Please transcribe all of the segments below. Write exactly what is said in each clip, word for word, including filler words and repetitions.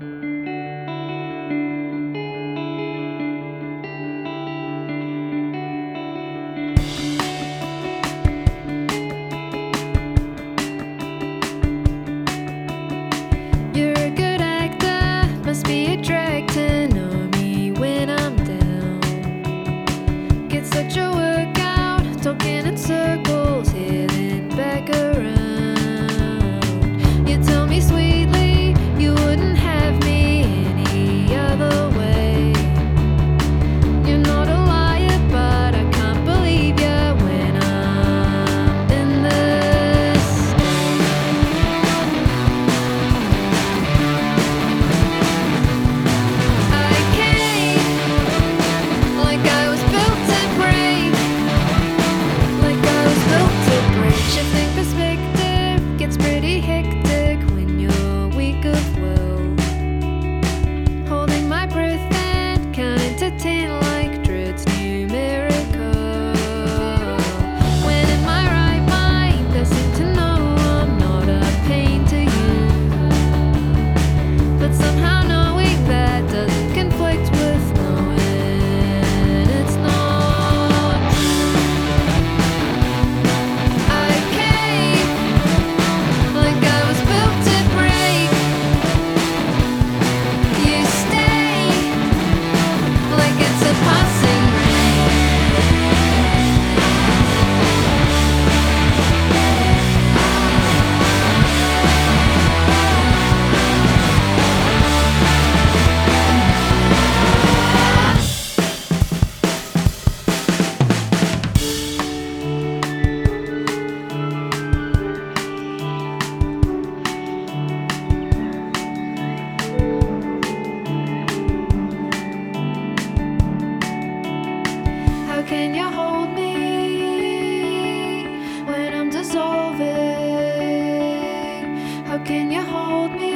You're a good actor, must be a drag to know me when I'm down. Get such a workout, talking in circles, heading back around. You tell me sweetly you wouldn't have me any other way. You're not a liar, but I can't believe you when I'm in this state. I came like I was built to break, like I was built to break. Shifting perspective gets pretty hectic when you're weak of will. Holding my breath and counting to ten like dread's numerical. When in my right mind, I seem to know I'm not a pain to you. But somehow knowing that doesn't conflict with knowing it's not true. I came like I was built to break. You stay like it's a passing How can you hold me when I'm dissolving? How can you hold me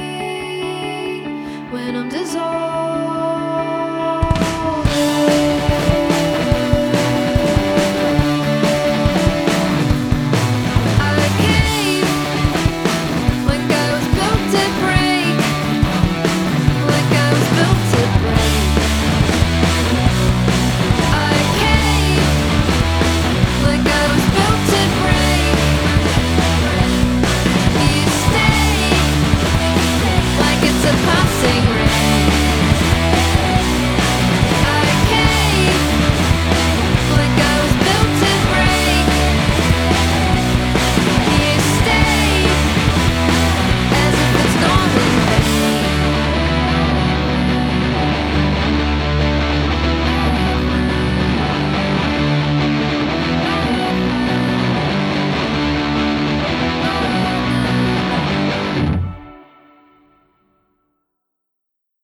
when I'm dissolving? I came like I was built to break, like I was built to break. I came like I was built to break. You stay like it's a passing ray.